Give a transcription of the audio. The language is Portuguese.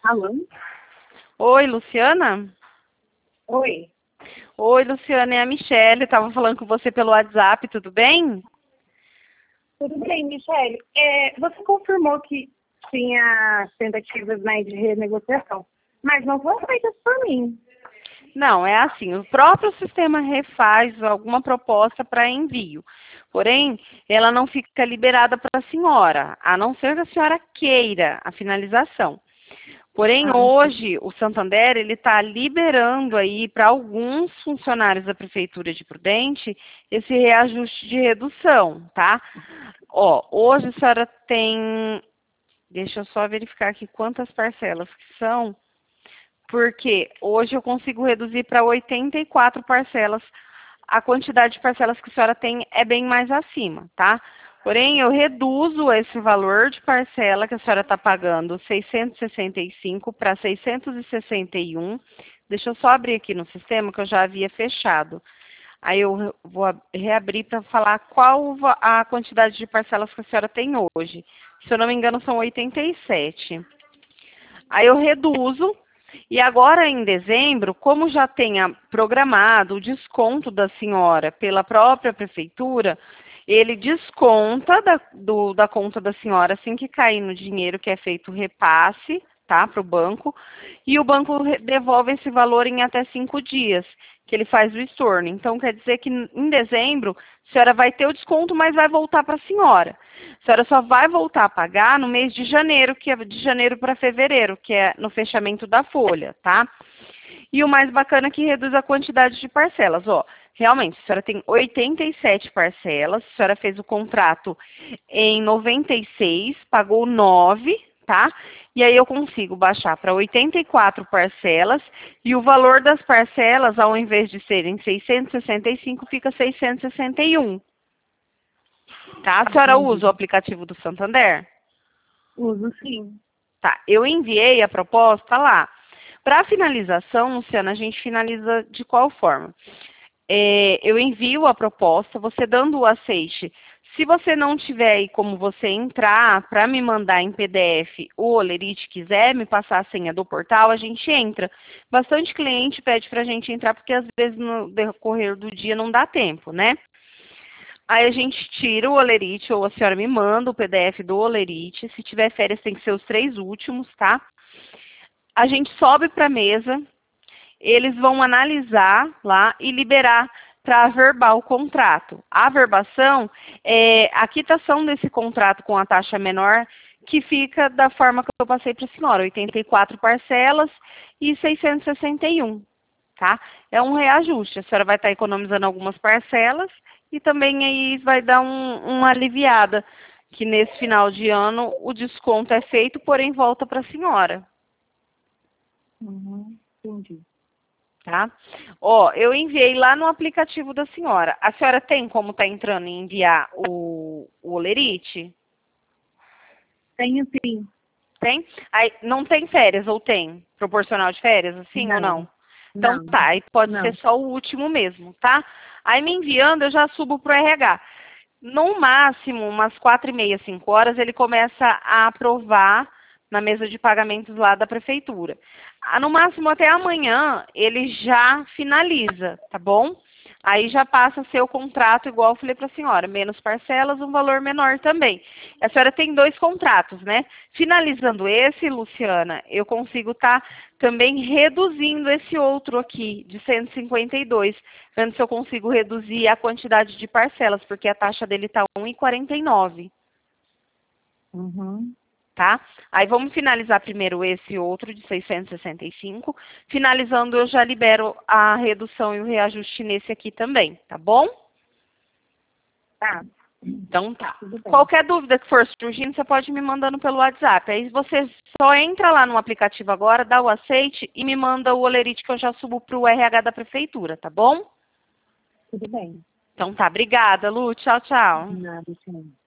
Alô? Oi, Luciana? Oi. Oi, Luciana, é a Michelle. Estava falando com você pelo WhatsApp, tudo bem? Tudo bem, Michele? Você confirmou que tinha tentativas, né, de renegociação, mas não foram feitas por mim. Não, é assim, o próprio sistema refaz alguma proposta para envio. Porém, ela não fica liberada para a senhora, a não ser que a senhora queira a finalização. Porém, Ah, entendi. hoje, o Santander, ele está liberando aí para alguns funcionários da Prefeitura de Prudente esse reajuste de redução, tá? Ó, hoje a senhora tem, deixa eu só verificar aqui quantas parcelas que são, porque hoje eu consigo reduzir para 84 parcelas. A quantidade de parcelas que a senhora tem é bem mais acima, tá? Porém, eu reduzo esse valor de parcela que a senhora está pagando, 665 para 661. Deixa eu só abrir aqui no sistema que eu já havia fechado. Aí eu vou reabrir para falar qual a quantidade de parcelas que a senhora tem hoje. Se eu não me engano, são 87. Aí eu reduzo. E agora em dezembro, como já tenha programado o desconto da senhora pela própria prefeitura, ele desconta da conta da senhora assim que cair no dinheiro que é feito o repasse, tá, para o banco, e o banco devolve esse valor em até 5 dias, que ele faz o estorno. Então, quer dizer que em dezembro, a senhora vai ter o desconto, mas vai voltar para a senhora. A senhora só vai voltar a pagar no mês de janeiro, que é de janeiro para fevereiro, que é no fechamento da folha, tá? E o mais bacana é que reduz a quantidade de parcelas. Ó, realmente, a senhora tem 87 parcelas, a senhora fez o contrato em 96, pagou 9, tá? E aí eu consigo baixar para 84 parcelas e o valor das parcelas, ao invés de serem 665, fica 661. Tá? A senhora usa o Entendi. aplicativo do Santander? Uso sim. Tá, eu enviei a proposta lá. Para finalização, Luciana, a gente finaliza de qual forma? Eu envio a proposta, você dando o aceite. Se você não tiver aí como você entrar para me mandar em PDF o Olerite, quiser me passar a senha do portal, a gente entra. Bastante cliente pede para a gente entrar porque às vezes no decorrer do dia não dá tempo, né? Aí a gente tira o Olerite, ou a senhora me manda o PDF do Olerite. Se tiver férias, tem que ser os 3 últimos, tá? A gente sobe para a mesa, eles vão analisar lá e liberar para averbar o contrato. A averbação é a quitação desse contrato com a taxa menor, que fica da forma que eu passei para a senhora, 84 parcelas e 661, tá? É um reajuste, a senhora vai estar economizando algumas parcelas e também aí vai dar uma aliviada, que nesse final de ano o desconto é feito, porém volta para a senhora. Entendi. Tá? Ó, eu enviei lá no aplicativo da senhora. A senhora tem como tá entrando e enviar o Olerite? Tenho sim. Tem? Aí, não tem férias, ou tem? Proporcional de férias, assim ou não? Não, Então não, tá, aí pode ser não. só o último mesmo, tá? Aí me enviando, eu já subo pro RH. No máximo, umas 4h30, 5 horas, ele começa a aprovar na mesa de pagamentos lá da prefeitura. No máximo, até amanhã, ele já finaliza, tá bom? Aí já passa a ser o contrato, igual eu falei para a senhora, menos parcelas, um valor menor também. A senhora tem 2 contratos, né? Finalizando esse, Luciana, eu consigo estar também reduzindo esse outro aqui, de 152, vendo se eu consigo reduzir a quantidade de parcelas, porque a taxa dele está 1,49, Uhum. tá? Aí vamos finalizar primeiro esse outro de 665. Finalizando, eu já libero a redução e o reajuste nesse aqui também, tá bom? Tá, Então tá. tudo bem. Qualquer dúvida que for surgindo, você pode me mandando pelo WhatsApp. Aí você só entra lá no aplicativo agora, dá o aceite e me manda o Olerite que eu já subo para o RH da prefeitura, tá bom? Tudo bem. Então tá, obrigada, Lu. Tchau, tchau. Nada, sim.